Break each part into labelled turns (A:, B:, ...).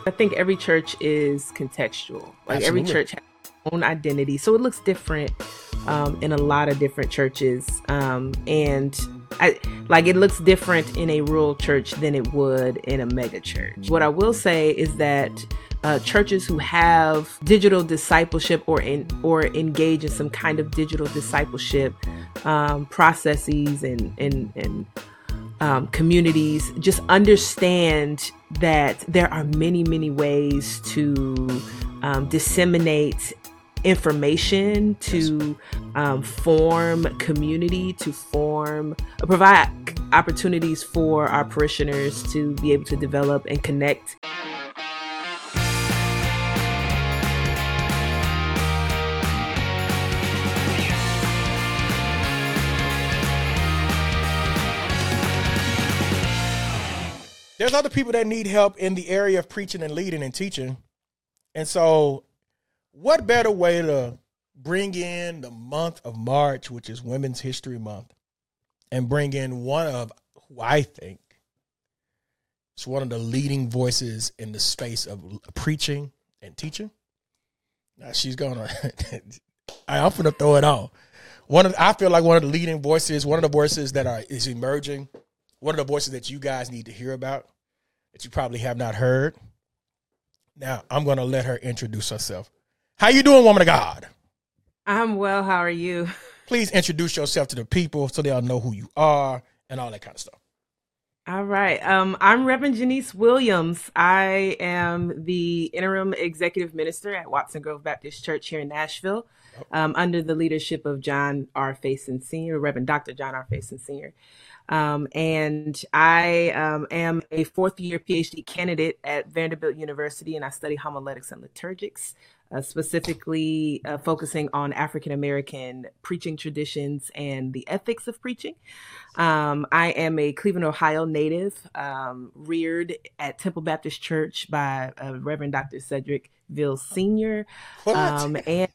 A: I think every church is contextual. Like every
B: Absolutely.
A: church has its own identity, so it looks different in a lot of different churches. And it looks different in a rural church than it would in a mega church. What I will say is that churches who have digital discipleship or engage in some kind of digital discipleship processes and communities just understand that there are many, many ways to disseminate information, to form community, to provide opportunities for our parishioners to be able to develop and connect.
B: There's other people that need help in the area of preaching and leading and teaching. And so what better way to bring in the month of March, which is Women's History Month, and bring in one of who I think is one of the leading voices in the space of preaching and teaching. Now she's gonna I'm gonna throw it on. I feel like one of the leading voices, one of the voices that is emerging, one of the voices that you guys need to hear about, that you probably have not heard. Now, I'm going to let her introduce herself. How you doing, woman of God?
A: I'm well. How are you?
B: Please introduce yourself to the people so they'll know who you are and all that kind of stuff.
A: All right. I'm Reverend Janice Williams. I am the interim executive minister at Watson Grove Baptist Church here in Nashville, under the leadership of John R. Faison Sr., Reverend Dr. John R. Faison Sr. And I am a fourth-year PhD candidate at Vanderbilt University, and I study homiletics and liturgics, specifically focusing on African-American preaching traditions and the ethics of preaching. I am a Cleveland, Ohio native, reared at Temple Baptist Church by Reverend Dr. Cedric Ville Sr. And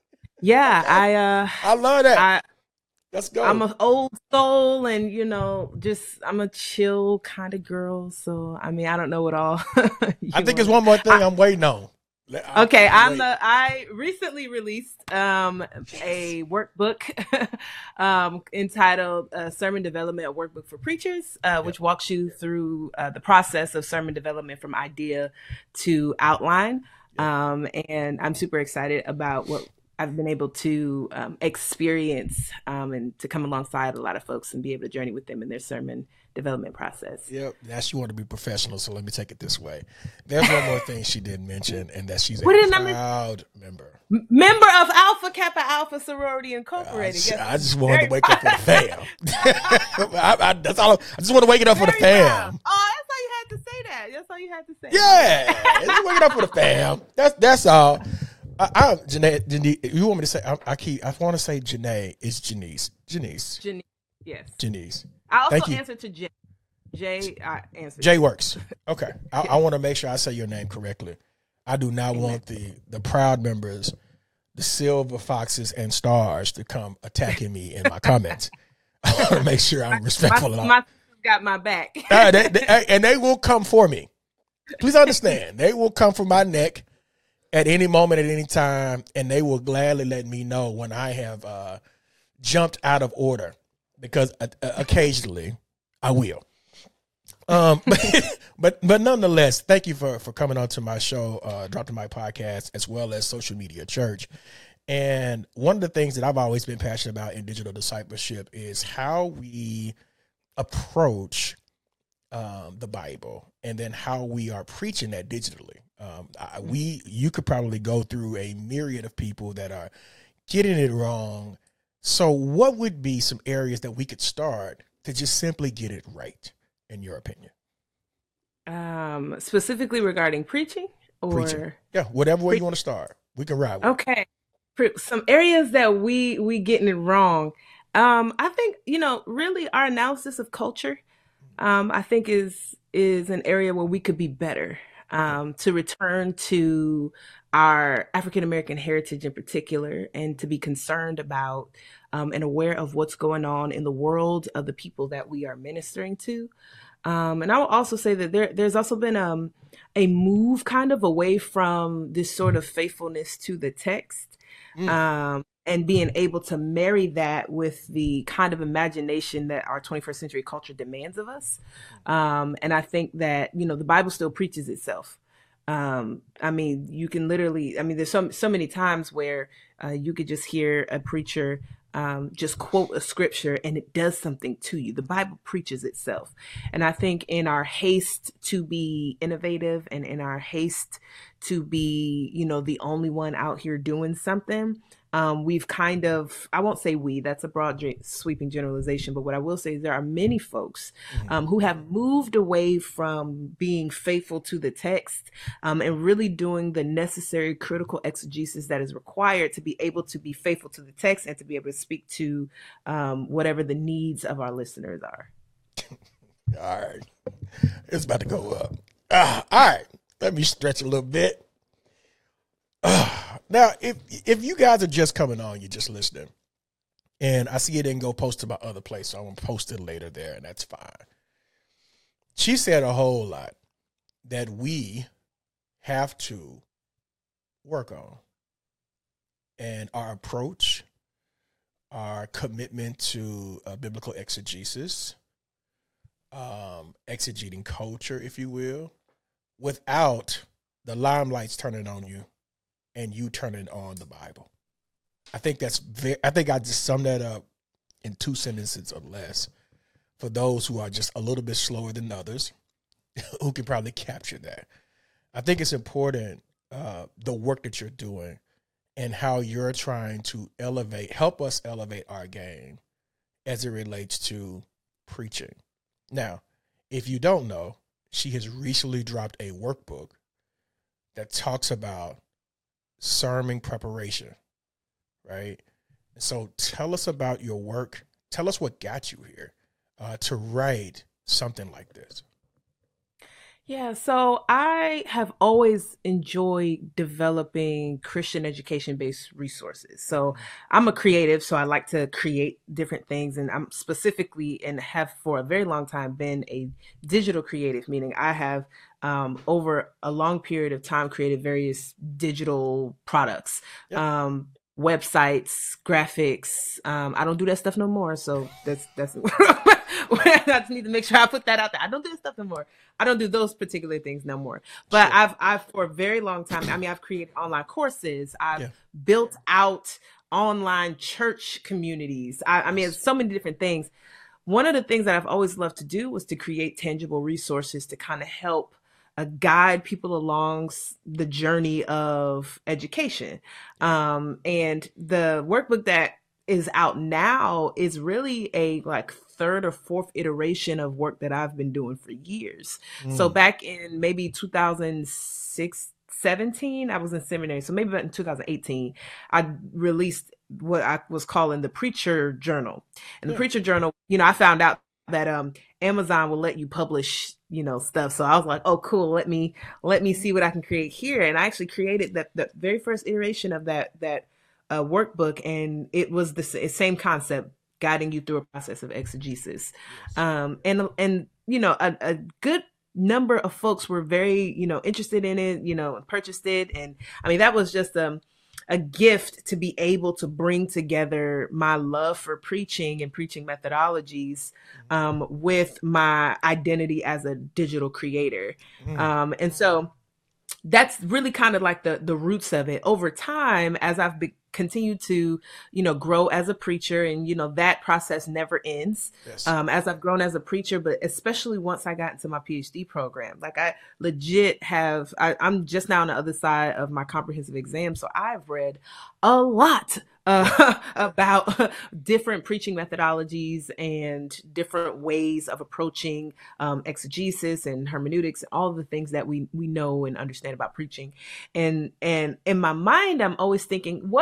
A: yeah,
B: I love that. Let's go.
A: I'm an old soul and, I'm a chill kind of girl. So, I mean, I don't know what all.
B: I think there's one more thing I'm waiting on.
A: Okay. I recently released a workbook entitled Sermon Development, a Workbook for Preachers, which walks you through the process of sermon development from idea to outline. And I'm super excited about what I've been able to experience and to come alongside a lot of folks and be able to journey with them in their sermon development process.
B: Yep, that's you want to be professional, so let me take it this way. There's one more thing she didn't mention, and that she's a proud member.
A: Member of Alpha Kappa Alpha Sorority Incorporated.
B: I just wanted to wake up for the fam. That's all. I just want to wake it up for the fam.
A: Oh, that's all you had to say that. That's all you had to say.
B: Yeah, just wake it up for the fam. That's all. Janae, you want me to say? I want to say Janae. It's Janice. Janice.
A: Yes.
B: Janice.
A: I also answer to Jay. I answer.
B: Jay works. Okay. I want to make sure I say your name correctly. I do not want the proud members, the silver foxes and stars, to come attacking me in my comments. I want to make sure I'm respectful.
A: My got my back.
B: And they will come for me. Please understand. They will come for my neck at any moment, at any time, and they will gladly let me know when I have jumped out of order, because occasionally I will. But nonetheless, thank you for coming on to my show, Drop the Mic podcast, as well as Social Media Church. And one of the things that I've always been passionate about in digital discipleship is how we approach the Bible, and then how we are preaching that digitally. You could probably go through a myriad of people that are getting it wrong. So what would be some areas that we could start to just simply get it right, in your opinion?
A: Specifically regarding preaching, or
B: preaching. Yeah, whatever way you want to start, we can ride with.
A: Okay. Some areas that we getting it wrong. I think, really our analysis of culture, I think is an area where we could be better, to return to our African-American heritage in particular, and to be concerned about and aware of what's going on in the world of the people that we are ministering to. And I will also say that there's also been a move kind of away from this sort of faithfulness to the text, and being able to marry that with the kind of imagination that our 21st century culture demands of us. And I think that, the Bible still preaches itself. I mean, you can literally, there's so many times where you could just hear a preacher just quote a scripture and it does something to you. The Bible preaches itself. And I think in our haste to be innovative and in our haste to be, the only one out here doing something, we've kind of, I won't say we, that's a broad sweeping generalization, but what I will say is there are many folks who have moved away from being faithful to the text and really doing the necessary critical exegesis that is required to be able to be faithful to the text and to be able to speak to whatever the needs of our listeners are.
B: All right. It's about to go up. All right. Let me stretch a little bit. Now, if you guys are just coming on, you're just listening, and I see it didn't go post to my other place, so I'm going to post it later there, and that's fine. She said a whole lot that we have to work on. And our approach, our commitment to biblical exegesis, exegeting culture, if you will, without the limelights turning on you and you turning on the Bible. I think I just summed that up in 2 sentences or less for those who are just a little bit slower than others who can probably capture that. I think it's important, the work that you're doing and how you're trying to help us elevate our game as it relates to preaching. Now, if you don't know, she has recently dropped a workbook that talks about sermon preparation, right? So tell us about your work. Tell us what got you here to write something like this.
A: Yeah, so I have always enjoyed developing Christian education-based resources. So I'm a creative, so I like to create different things. And I'm specifically and have for a very long time been a digital creative, meaning I have over a long period of time created various digital products. Yep. Websites, graphics. I don't do that stuff no more. So that's I just need to make sure I put that out there. I don't do that stuff no more. I don't do those particular things no more. But sure. I've for a very long time, I've created online courses. I've built out online church communities. It's so many different things. One of the things that I've always loved to do was to create tangible resources to kind of help guide people along the journey of education. And the workbook that is out now is really a third or fourth iteration of work that I've been doing for years. So back in maybe 2017, I was in seminary. So maybe about in 2018, I released what I was calling the Preacher Journal. And the Preacher Journal, I found out that Amazon will let you publish stuff. So I was like, oh, cool. Let me see what I can create here. And I actually created the very first iteration of that workbook. And it was the same concept, guiding you through a process of exegesis. Yes. And a good number of folks were very, interested in it, purchased it. And that was just a gift to be able to bring together my love for preaching and preaching methodologies with my identity as a digital creator. And so that's really kind of like the roots of it. Over time, as I've continued to, grow as a preacher, and, that process never ends. Yes. As I've grown as a preacher, but especially once I got into my PhD program, I legit I'm just now on the other side of my comprehensive exam. So I've read a lot about different preaching methodologies and different ways of approaching exegesis and hermeneutics and all the things that we know and understand about preaching. And in my mind, I'm always thinking, what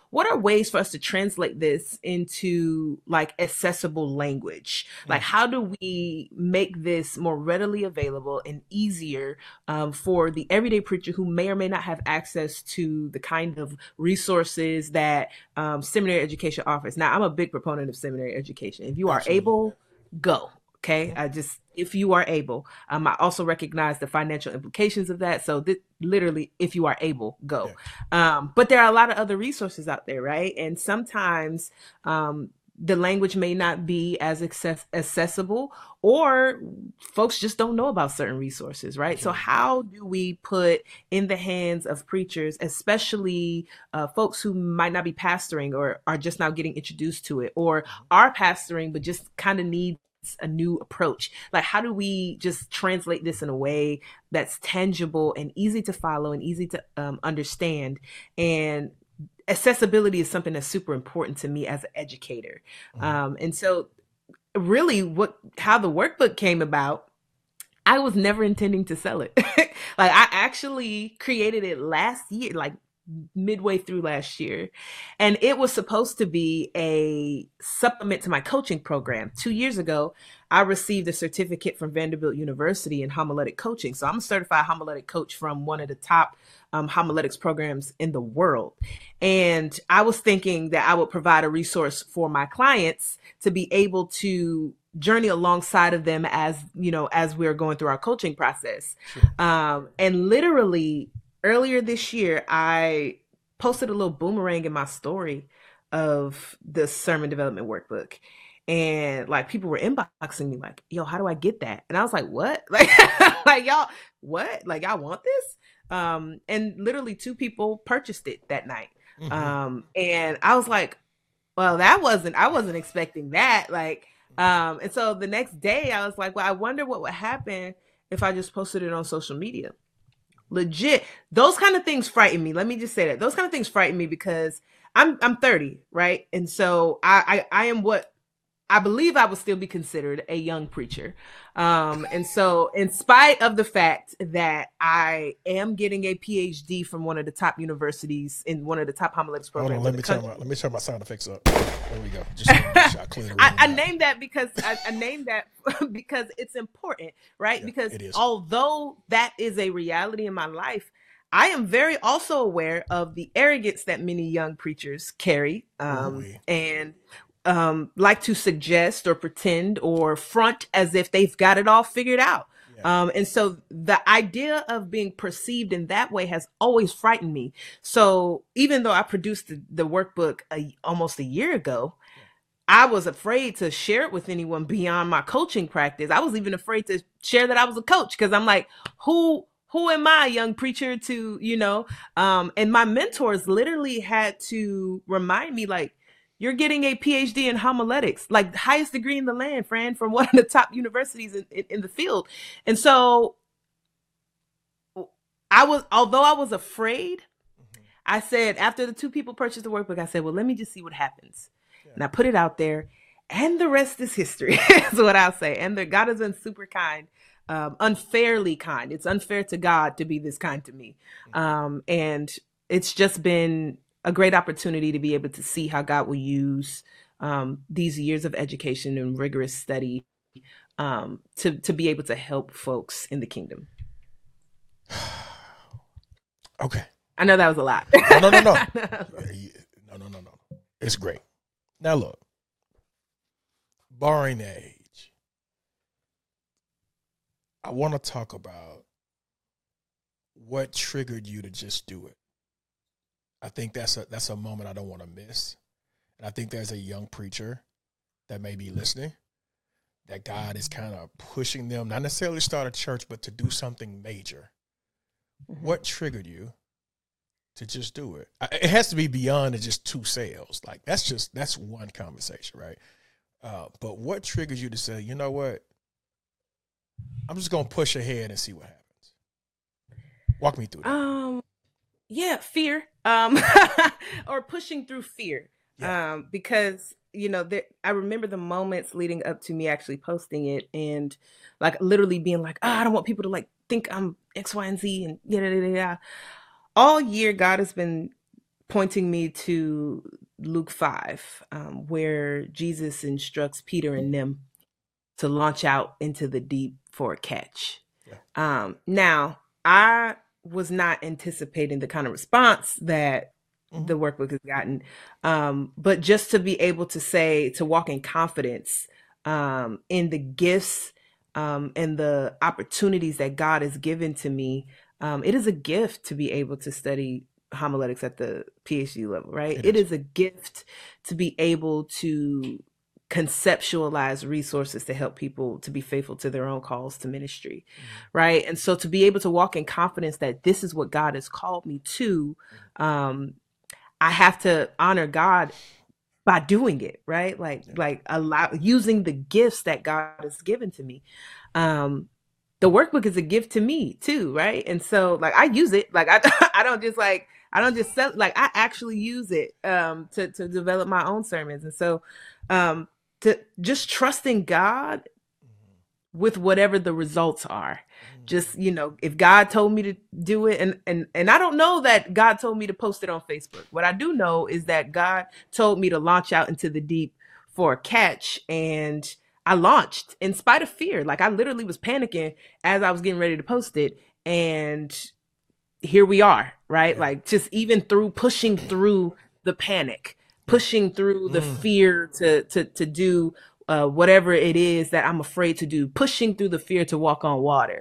A: what are ways for us to translate this into like accessible language? Like, how do we make this more readily available and easier for the everyday preacher who may or may not have access to the kind of resources that seminary education offers? Now, I'm a big proponent of seminary education. If you are able, go. Okay. If you are able, I also recognize the financial implications of that. So literally, if you are able, go. But there are a lot of other resources out there, right? And sometimes the language may not be as accessible, or folks just don't know about certain resources, right? So how do we put in the hands of preachers, especially folks who might not be pastoring or are just now getting introduced to it, or are pastoring but just kind of need a new approach? Like, how do we just translate this in a way that's tangible and easy to follow and easy to understand? And accessibility is something that's super important to me as an educator. And so really how the workbook came about, I was never intending to sell it. Like, I actually created it last year, like midway through last year. And it was supposed to be a supplement to my coaching program. 2 years ago, I received a certificate from Vanderbilt University in homiletic coaching. So I'm a certified homiletic coach from one of the top homiletics programs in the world. And I was thinking that I would provide a resource for my clients to be able to journey alongside of them as we're going through our coaching process. And literally earlier this year, I posted a little boomerang in my story of the sermon development workbook. And like, people were inboxing me like, yo, how do I get that? And I was like, what? Like y'all, what? Like, y'all want this? And literally 2 people purchased it that night. And I was like, well, I wasn't expecting that. Like, and so the next day I was like, well, I wonder what would happen if I just posted it on social media. Legit. Those kind of things frighten me. Let me just say that. Those kind of things frighten me because I'm 30, right? And so I am what I believe I would still be considered a young preacher. And so in spite of the fact that I am getting a PhD from one of the top universities in one of the top homiletics programs.
B: Let me turn my sound effects up. There we go.
A: I named that because because it's important, right? Because although that is a reality in my life, I am very also aware of the arrogance that many young preachers carry, and like to suggest or pretend or front as if they've got it all figured out. And so the idea of being perceived in that way has always frightened me. So even though I produced the workbook almost a year ago, I was afraid to share it with anyone beyond my coaching practice. I was even afraid to share that I was a coach because I'm like, who am I, young preacher, to, and my mentors literally had to remind me, like, you're getting a PhD in homiletics, like the highest degree in the land, Fran, from one of the top universities in the field. And so although I was afraid, I said, after the 2 people purchased the workbook, I said, well, let me just see what happens. And I put it out there, and the rest is history, is what I'll say. And God has been super kind, unfairly kind. It's unfair to God to be this kind to me. And it's just been a great opportunity to be able to see how God will use these years of education and rigorous study to be able to help folks in the kingdom.
B: Okay.
A: I know that was a lot.
B: No. No. It's great. Now look, barring the age, I want to talk about what triggered you to just do it. I think that's a moment I don't want to miss. And I think there's a young preacher that may be listening, that God is kind of pushing them, not necessarily start a church, but to do something major. What triggered you to just do it? It has to be beyond just 2 sales. Like, that's one conversation, right? But what triggers you to say, you know what? I'm just going to push ahead and see what happens. Walk me through that.
A: Yeah, fear, or pushing through fear. Because, I remember the moments leading up to me actually posting it and like literally being like, I don't want people to like think I'm X, Y, and Z and yada. All year, God has been pointing me to Luke 5, where Jesus instructs Peter and them to launch out into the deep for a catch. Yeah. Now, I was not anticipating the kind of response that the workbook has gotten, but just to be able to say, to walk in confidence in the gifts and the opportunities that God has given to me. It is a gift to be able to study homiletics at the PhD level, right? It is a gift to be able to conceptualize resources to help people to be faithful to their own calls to ministry, right? And so to be able to walk in confidence that this is what God has called me to, I have to honor God by doing it, right? Like using the gifts that God has given to me. The workbook is a gift to me too, right? And so like I use it, like I don't just sell, like I actually use it to develop my own sermons. And so to just trusting God with whatever the results are. Just, if God told me to do it, and I don't know that God told me to post it on Facebook. What I do know is that God told me to launch out into the deep for a catch, and I launched in spite of fear. Like I literally was panicking as I was getting ready to post it, and here we are, right? Yeah. Like just even through pushing through the panic, pushing through the fear to do whatever it is that I'm afraid to do, pushing through the fear to walk on water.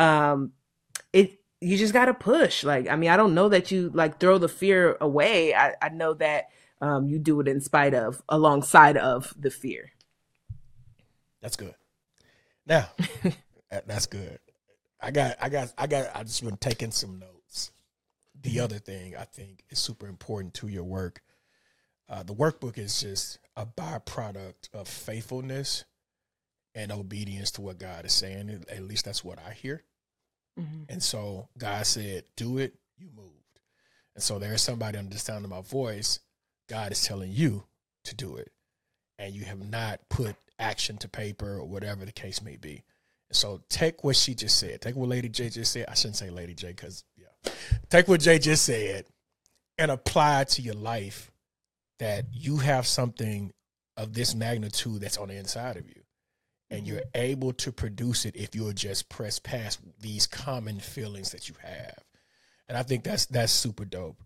A: You just got to push. Like, I mean, I don't know that you like throw the fear away. I know that you do it in spite of, alongside of the fear.
B: That's good. Now, that's good. I just been taking some notes. The other thing I think is super important to your work. The workbook is just a byproduct of faithfulness and obedience to what God is saying. At least that's what I hear. And so God said, do it, you moved. And so there's somebody under the sound of my voice, God is telling you to do it. And you have not put action to paper or whatever the case may be. And so take what she just said. Take what Lady J just said. I shouldn't say Lady J because, take what Jay just said and apply it to your life, that you have something of this magnitude that's on the inside of you. And you're able to produce it if you'll just press past these common feelings that you have. And I think that's super dope.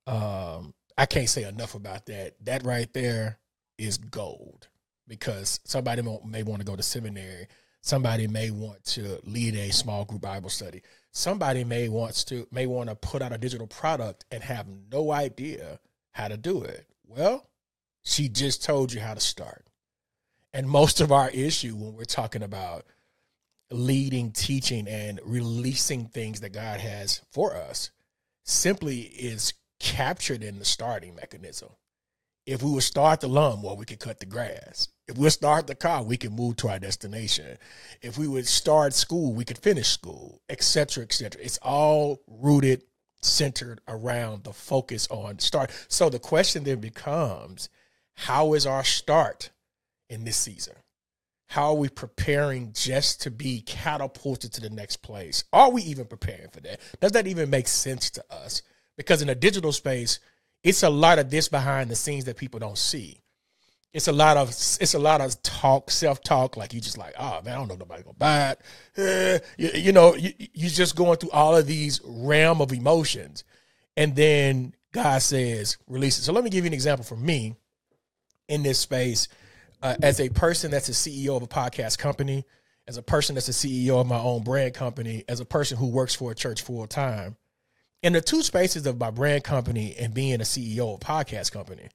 B: I can't say enough about that. That right there is gold, because somebody may want to go to seminary. Somebody may want to lead a small group Bible study. Somebody may want to put out a digital product and have no idea how to do it. Well, she just told you how to start. And most of our issue when we're talking about leading, teaching, and releasing things that God has for us simply is captured in the starting mechanism. If we would start the lawnmower, we could cut the grass. If we would start the car, we could move to our destination. If we would start school, we could finish school, et cetera, et cetera. It's all rooted, centered around the focus on start. So the question then becomes, how is our start in this season? How are we preparing just to be catapulted to the next place? Are we even preparing for that? Does that even make sense to us? Because in a digital space, it's a lot of this behind the scenes that people don't see. It's a lot of talk, self-talk, like you just like, oh man, I don't know nobody gonna buy it. You're just going through all of these realm of emotions. And then God says, release it. So let me give you an example for me in this space. As a person that's a CEO of a podcast company, as a person that's a CEO of my own brand company, as a person who works for a church full time, in the two spaces of my brand company and being a CEO of a podcast company,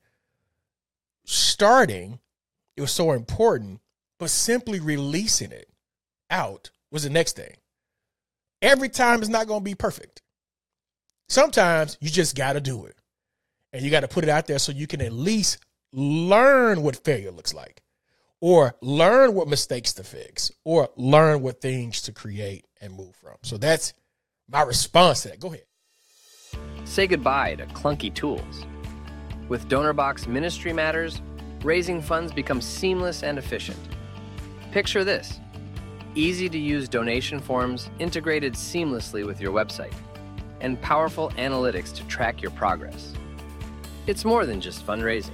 B: starting, it was so important, but simply releasing it out was the next thing. Every time it's not going to be perfect. Sometimes you just got to do it. And you got to put it out there so you can at least learn what failure looks like, or learn what mistakes to fix, or learn what things to create and move from. So that's my response to that. Go ahead.
C: Say goodbye to clunky tools. With DonorBox Ministry Matters, raising funds becomes seamless and efficient. Picture this: easy-to-use donation forms integrated seamlessly with your website, and powerful analytics to track your progress. It's more than just fundraising.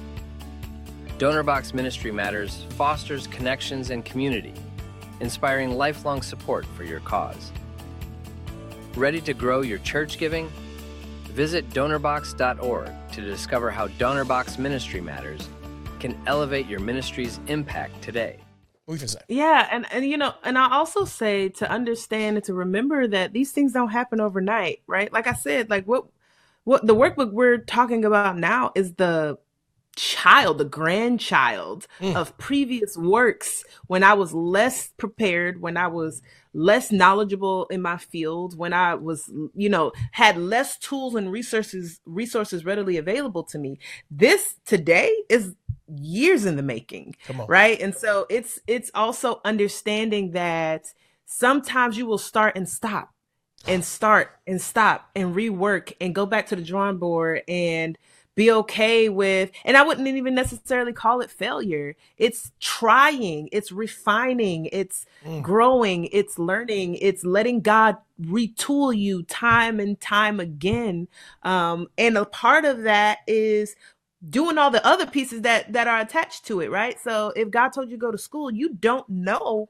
C: DonorBox Ministry Matters fosters connections and community, inspiring lifelong support for your cause. Ready to grow your church giving? Visit donorbox.org to discover how DonorBox Ministry Matters can elevate your ministry's impact today.
B: What you say?
A: Yeah, and I also say to understand and to remember that these things don't happen overnight, right? Like I said, like what the workbook we're talking about now is the grandchild of previous works when I was less prepared, when I was less knowledgeable in my field, when I was, had less tools and resources readily available to me. This today is years in the making, right? And so it's also understanding that sometimes you will start and stop and stop and rework and go back to the drawing board and be okay with, and I wouldn't even necessarily call it failure. It's trying, it's refining, it's growing, it's learning, it's letting God retool you time and time again. And a part of that is doing all the other pieces that are attached to it, right? So if God told you to go to school, you don't know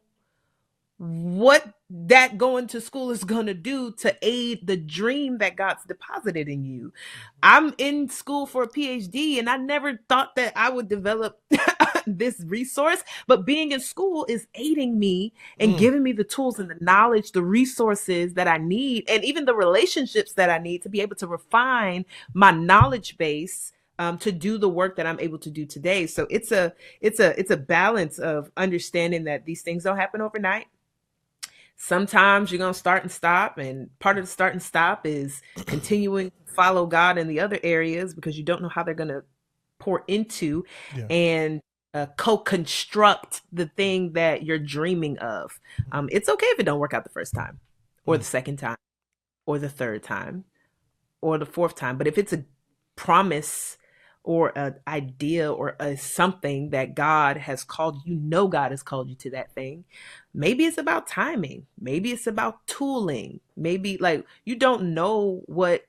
A: what that going to school is going to do to aid the dream that God's deposited in you. I'm in school for a PhD, and I never thought that I would develop this resource, but being in school is aiding me and giving me the tools and the knowledge, the resources that I need, and even the relationships that I need to be able to refine my knowledge base to do the work that I'm able to do today. So it's a balance of understanding that these things don't happen overnight. Sometimes you're going to start and stop. And part of the start and stop is continuing to follow God in the other areas because you don't know how they're going to pour into and co-construct the thing that you're dreaming of. It's okay if it don't work out the first time or the second time or the third time or the fourth time. But if it's a promise or an idea or something that God has called you, God has called you to that thing. Maybe it's about timing. Maybe it's about tooling. Maybe like you don't know what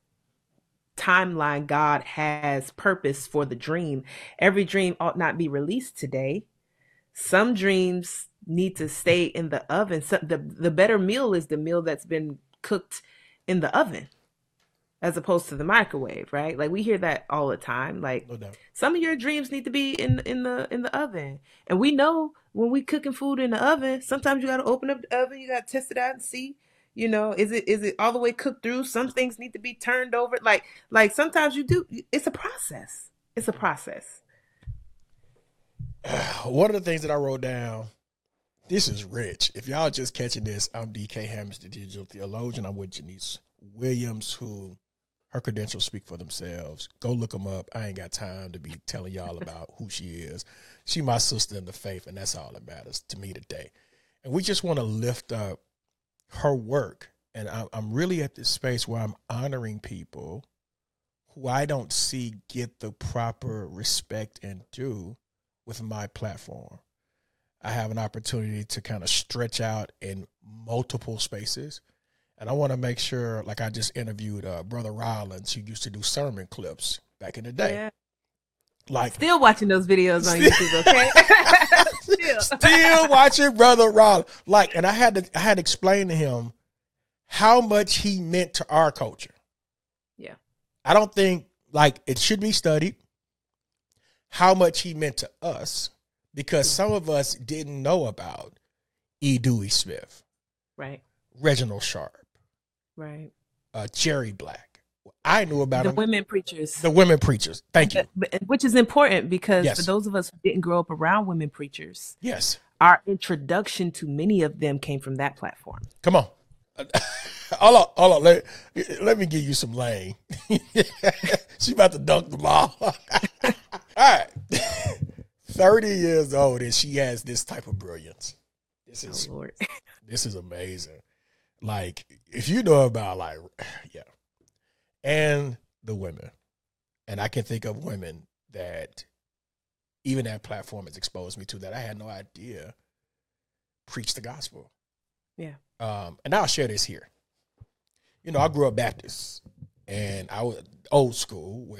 A: timeline God has purpose for the dream. Every dream ought not be released today. Some dreams need to stay in the oven. So the better meal is the meal that's been cooked in the oven, as opposed to the microwave, right? Like we hear that all the time. Like some of your dreams need to be in the oven. And we know when we cooking food in the oven, sometimes you got to open up the oven, you got to test it out and see, is it all the way cooked through? Some things need to be turned over. Like sometimes you do. It's a process. It's a process.
B: One of the things that I wrote down, this is rich. If y'all just catching this, I'm DK Hammons, the digital theologian. I'm with Janice Williams, who her credentials speak for themselves. Go look them up. I ain't got time to be telling y'all about who she is. She my sister in the faith, and that's all that matters to me today. And we just want to lift up her work. And I'm really at this space where I'm honoring people who I don't see get the proper respect and due with my platform. I have an opportunity to kind of stretch out in multiple spaces. And I want to make sure, like I just interviewed Brother Rollins, who used to do sermon clips back in the day. Yeah. Like
A: still watching those videos on YouTube, okay?
B: still watching Brother Rollins. Like, and I had to explain to him how much he meant to our culture.
A: Yeah.
B: I don't think like it should be studied how much he meant to us, because some of us didn't know about E. Dewey Smith.
A: Right.
B: Reginald Sharp.
A: Right.
B: Jerry Black. I knew about
A: the women preachers.
B: The women preachers. Thank you.
A: Which is important because for those of us who didn't grow up around women preachers,
B: yes,
A: our introduction to many of them came from that platform.
B: Come on. Hold on. Let me give you some lane. She about to dunk the ball. All right. 30 years old and she has this type of brilliance. This is amazing. Like, if you know about, like, yeah. And the women. And I can think of women that even that platform has exposed me to that I had no idea preach the gospel.
A: Yeah.
B: And I'll share this here. You know, I grew up Baptist, and I was old school where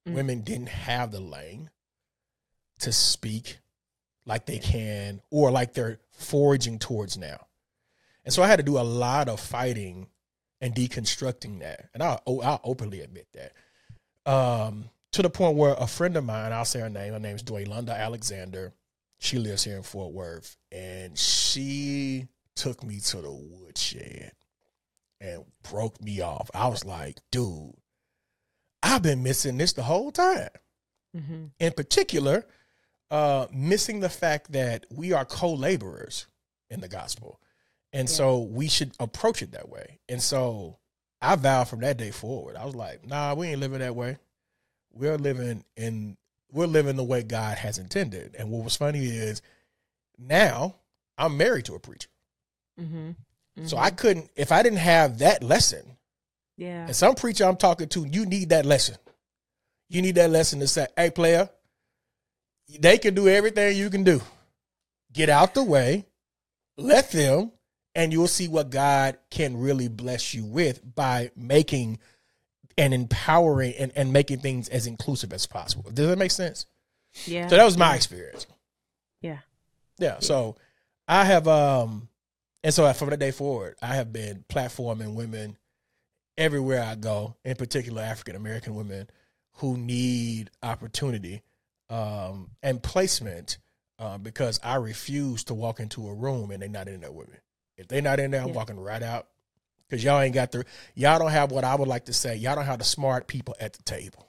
B: women didn't have the lane to speak like they can or like they're forging towards now. And so I had to do a lot of fighting and deconstructing that. And I'll openly admit that. To the point where a friend of mine, I'll say her name is Dwaylunda Alexander. She lives here in Fort Worth. And she took me to the woodshed and broke me off. I was like, dude, I've been missing this the whole time. Mm-hmm. In particular, missing the fact that we are co-laborers in the gospel. And so we should approach it that way. And so I vowed from that day forward. I was like, nah, we ain't living that way. We're living the way God has intended. And what was funny is now I'm married to a preacher. Mm-hmm. Mm-hmm. So I couldn't, if I didn't have that lesson, and some preacher I'm talking to, you need that lesson. You need that lesson to say, hey, player, they can do everything you can do. Get out the way, let them, and you'll see what God can really bless you with by making and empowering and making things as inclusive as possible. Does that make sense? Yeah. So that was my experience.
A: Yeah.
B: Yeah. So I have, and so from that day forward, I have been platforming women everywhere I go, in particular African-American women who need opportunity and placement because I refuse to walk into a room and they're not in there with me. If they're not in there, I'm walking right out because y'all don't have what I would like to say. Y'all don't have the smart people at the table.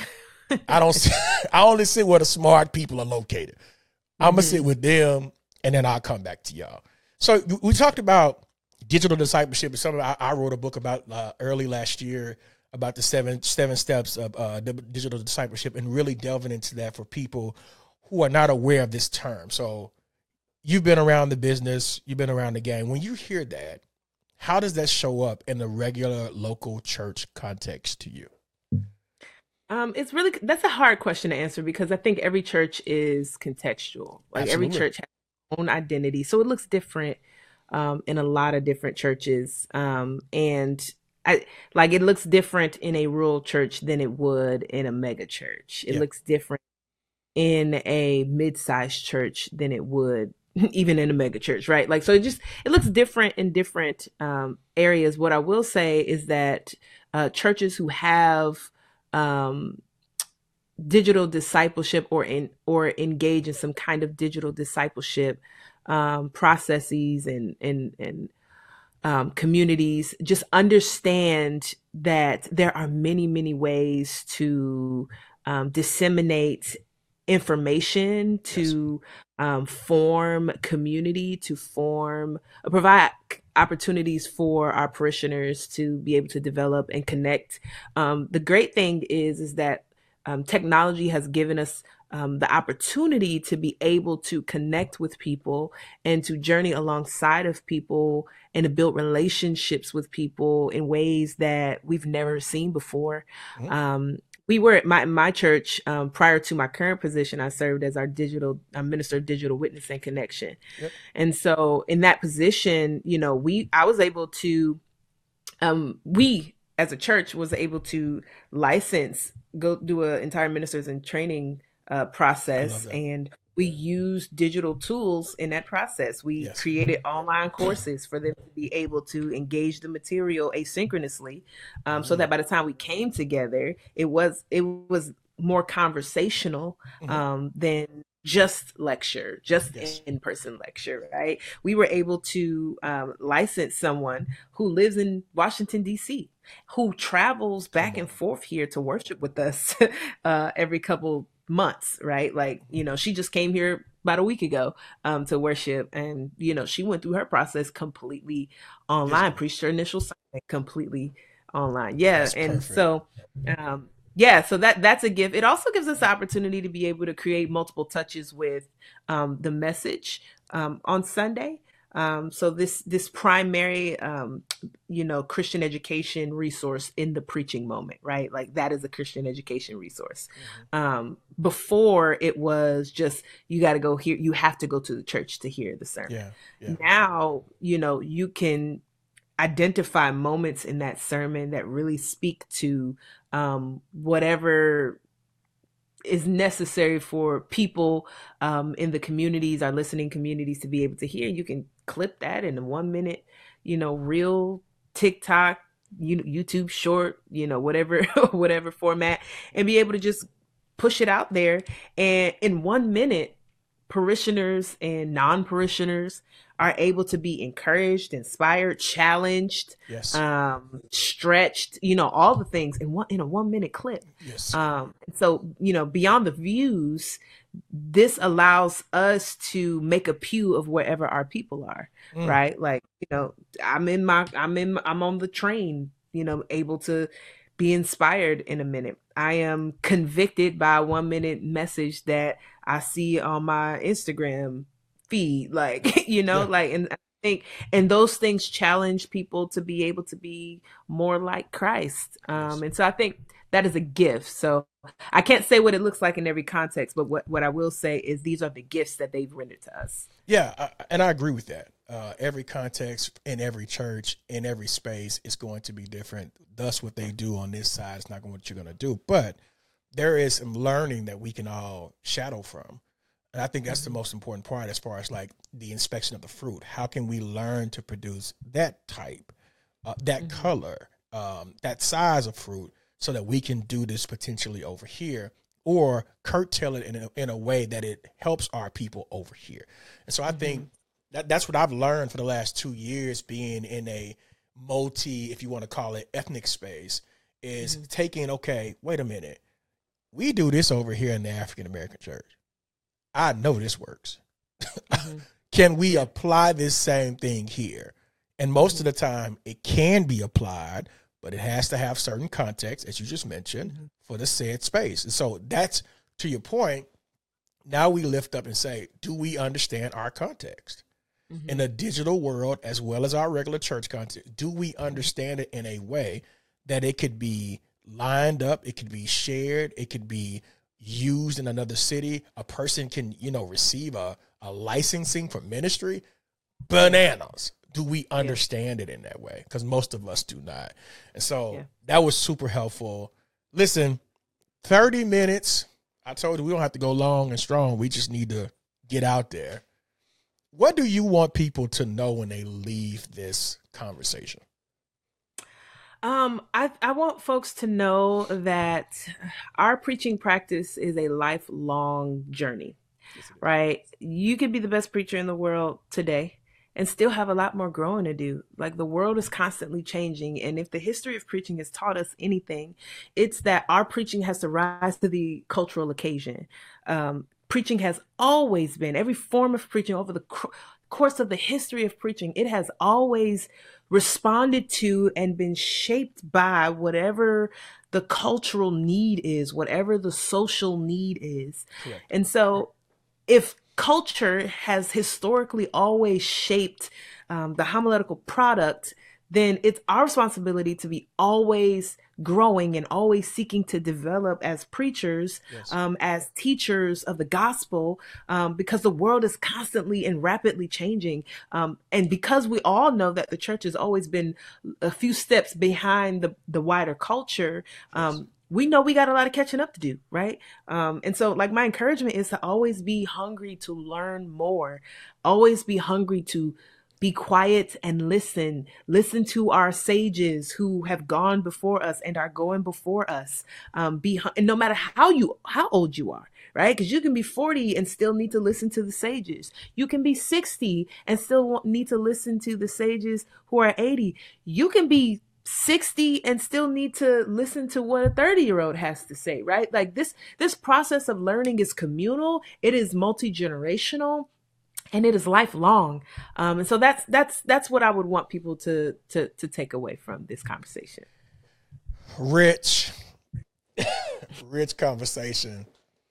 B: I only sit where the smart people are located. I'm going to sit with them and then I'll come back to y'all. So we talked about digital discipleship. It's something I wrote a book about early last year about the seven steps of digital discipleship and really delving into that for people who are not aware of this term. So you've been around the business, you've been around the game. When you hear that, how does that show up in the regular local church context to you?
A: That's a hard question to answer because I think every church is contextual. Like Absolutely. Every church has its own identity. So it looks different in a lot of different churches. And it looks different in a rural church than it would in a mega church. It looks different in a mid-sized church than it would even in a mega church, right? Like, so it looks different in different areas. What I will say is that churches who have digital discipleship or engage in some kind of digital discipleship processes and communities just understand that there are many, many ways to disseminate information, to form community, to provide opportunities for our parishioners to be able to develop and connect. The great thing is that technology has given us the opportunity to be able to connect with people and to journey alongside of people and to build relationships with people in ways that we've never seen before. Mm-hmm. We were at my church prior to my current position. I served as our minister of digital witness and connection. Yep. And so in that position, I was able to, we as a church was able to go do an entire ministers and training process. And we used digital tools in that process. We created online courses for them to be able to engage the material asynchronously, so that by the time we came together, it was more conversational than just lecture, in-person lecture, right? We were able to license someone who lives in Washington, D.C., who travels back and forth here to worship with us every couple months, right? Like, she just came here about a week ago to worship, and she went through her process completely online, preached her initial sermon completely online. That's perfect. So so that's a gift. It also gives us the opportunity to be able to create multiple touches with the message on Sunday. So this primary, Christian education resource in the preaching moment, right? Like that is a Christian education resource. Mm-hmm. Before it was just, you got to go here. You have to go to the church to hear the sermon. Yeah. Now, you can identify moments in that sermon that really speak to whatever is necessary for people in the communities, our listening communities, to be able to hear. You can clip that in a 1 minute, reel, TikTok, YouTube short, whatever, whatever format, and be able to just push it out there. And in 1 minute, parishioners and non-parishioners are able to be encouraged, inspired, challenged,
B: Yes.
A: Stretched, all the things in a 1 minute clip.
B: Yes.
A: So, beyond the views, this allows us to make a pew of wherever our people are, right? Like, I'm on the train, able to be inspired in a minute. I am convicted by a 1 minute message that I see on my Instagram feed, like, and I think, and those things challenge people to be able to be more like Christ. And so I think that is a gift. So I can't say what it looks like in every context, but what I will say is these are the gifts that they've rendered to us.
B: Yeah, and I agree with that. Every context in every church, in every space is going to be different. Thus, what they do on this side is not what you're going to do. But there is some learning that we can all shadow from. And I think that's the most important part as far as like the inspection of the fruit. How can we learn to produce that type, that color, that size of fruit so that we can do this potentially over here, or curtail it in a way that it helps our people over here. And so I think that's what I've learned for the last 2 years being in a multi, if you want to call it, ethnic space, is taking, okay, wait a minute. We do this over here in the African American church. I know this works. Can we apply this same thing here? And most of the time it can be applied, but it has to have certain context, as you just mentioned, for the said space. And so that's, to your point, now we lift up and say, do we understand our context? In a digital world, as well as our regular church context, do we understand it in a way that it could be lined up, it could be shared, it could be used in another city? A person can, receive a licensing for ministry. Bananas. Do we understand it in that way? Because most of us do not. And so that was super helpful. Listen, 30 minutes. I told you we don't have to go long and strong. We just need to get out there. What do you want people to know when they leave this conversation?
A: I want folks to know that our preaching practice is a lifelong journey, right? You could be the best preacher in the world today and still have a lot more growing to do. Like, the world is constantly changing. And if the history of preaching has taught us anything, it's that our preaching has to rise to the cultural occasion. Preaching has always been, every form of preaching over the course of the history of preaching, it has always responded to and been shaped by whatever the cultural need is, whatever the social need is. Correct. And so if culture has historically always shaped the homiletical product, then it's our responsibility to be always growing and always seeking to develop as preachers, as teachers of the gospel, because the world is constantly and rapidly changing. And because we all know that the church has always been a few steps behind the wider culture, we know we got a lot of catching up to do, right? And so, like, my encouragement is to always be hungry to learn more, always be hungry to be quiet and listen to our sages who have gone before us and are going before us. And no matter how old you are, right? Because you can be 40 and still need to listen to the sages. You can be 60 and still need to listen to the sages who are 80. You can be 60 and still need to listen to what a 30-year-old has to say, right? Like, this process of learning is communal. It is multi-generational. And it is lifelong. And so that's what I would want people to take away from this conversation.
B: Rich conversation.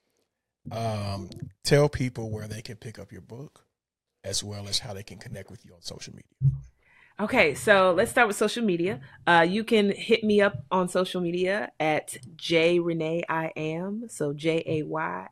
B: Tell people where they can pick up your book, as well as how they can connect with you on social media.
A: Okay, so let's start with social media. You can hit me up on social media at JayRenee. So JayRenee.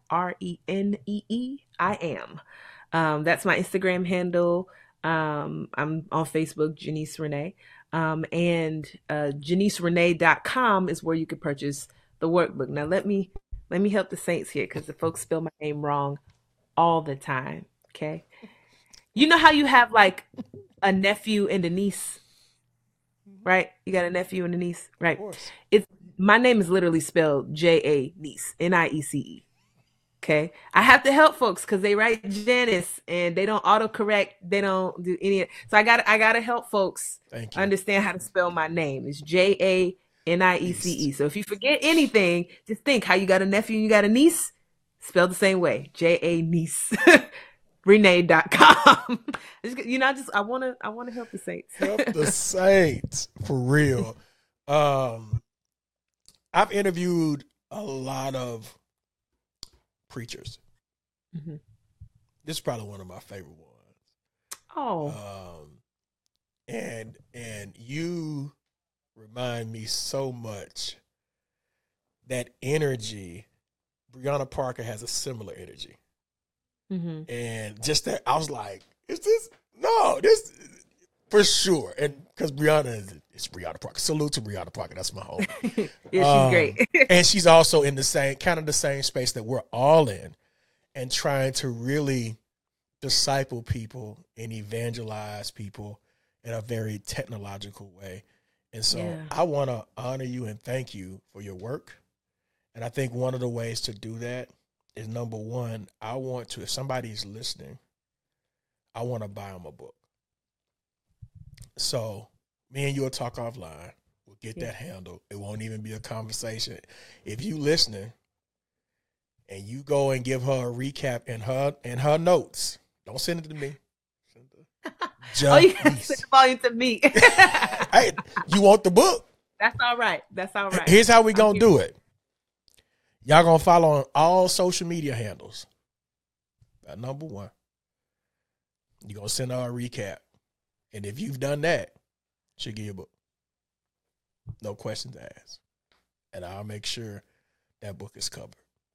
A: That's my Instagram handle. I'm on Facebook, Janice Renee. And JaniceRenee.com is where you can purchase the workbook. Now, let me Let me help the saints here because the folks spell my name wrong all the time. Okay. You know how you have like a nephew and a niece, right? You got a nephew and a niece, right?
B: Of course.
A: It's my name is literally spelled J-A Niece, Niece. Okay. I have to help folks because they write Janice and they don't autocorrect. They don't do any. So I gotta help folks understand how to spell my name. It's Janiece. So if you forget anything, just think how you got a nephew and you got a niece, spelled the same way. J-A Niece. Renee.com. I wanna help the saints.
B: Help the saints for real. I've interviewed a lot of preachers. Mm-hmm. This is probably one of my favorite ones.
A: Oh.
B: And you remind me so much that energy. Breonna Parker has a similar energy. Mm-hmm. And just that, I was like, is this? No, this for sure. And because it's Breonna Parker. Salute to Breonna Parker. That's my home.
A: Yeah, she's great.
B: And she's also in the same space that we're all in, and trying to really disciple people and evangelize people in a very technological way. And so I want to honor you and thank you for your work. And I think one of the ways to do that is, number one, if somebody's listening, I want to buy them a book. So me and you will talk offline. We'll get that handled. It won't even be a conversation. If you listening and you go and give her a recap in her notes, don't send it to me.
A: Send you can send the volume to me.
B: Hey, you want the book?
A: That's all right.
B: Here's how we gonna do it. Y'all gonna follow on all social media handles. Number one, you're gonna send her a recap. And if you've done that, she'll give you a book. No questions asked. And I'll make sure that book is covered.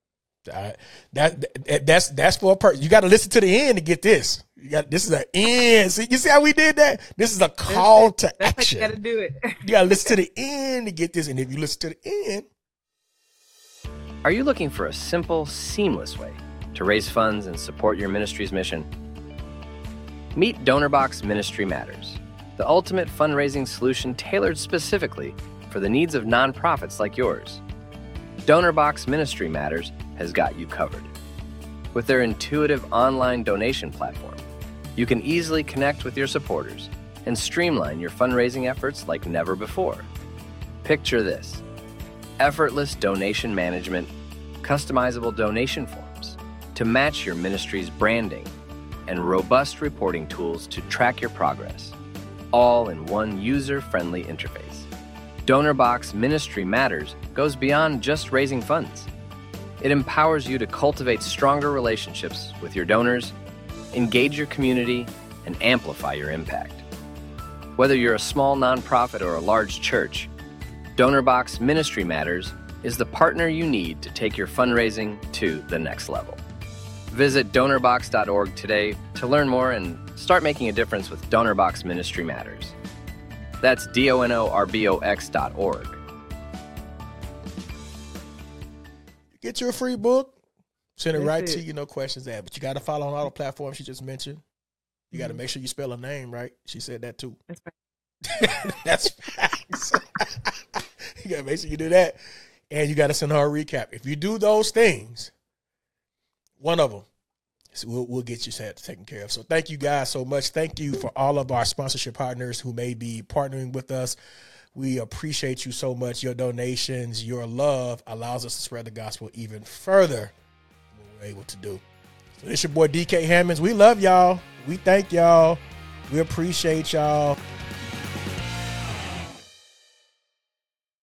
B: That's for a person. You got to listen to the end to get this. This is an end. See, you see how we did that? This is a call to action.
A: You got to do it.
B: You got to listen to the end to get this. And if you listen to the end.
C: Are you looking for a simple, seamless way to raise funds and support your ministry's mission? Meet DonorBox Ministry Matters, the ultimate fundraising solution tailored specifically for the needs of nonprofits like yours. DonorBox Ministry Matters has got you covered. With their intuitive online donation platform, you can easily connect with your supporters and streamline your fundraising efforts like never before. Picture this: effortless donation management, customizable donation forms to match your ministry's branding, and robust reporting tools to track your progress, all in one user-friendly interface. DonorBox Ministry Matters goes beyond just raising funds. It empowers you to cultivate stronger relationships with your donors, engage your community, and amplify your impact. Whether you're a small nonprofit or a large church, DonorBox Ministry Matters is the partner you need to take your fundraising to the next level. Visit DonorBox.org today to learn more and start making a difference with DonorBox Ministry Matters. That's DonorBox.org.
B: Get you a free book, send it right to you, no questions asked. But you got to follow on all the platforms she just mentioned. You got to make sure you spell her name right. She said that too. That's right. That's facts. You got to make sure you do that. And you got to send her a recap. If you do those things, one of them, we'll get you taken care of. So thank you guys so much. Thank you for all of our sponsorship partners who may be partnering with us. We appreciate you so much. Your donations, your love allows us to spread the gospel even further than we're able to do. So it's your boy DK Hammonds. We love y'all. We thank y'all. We appreciate y'all.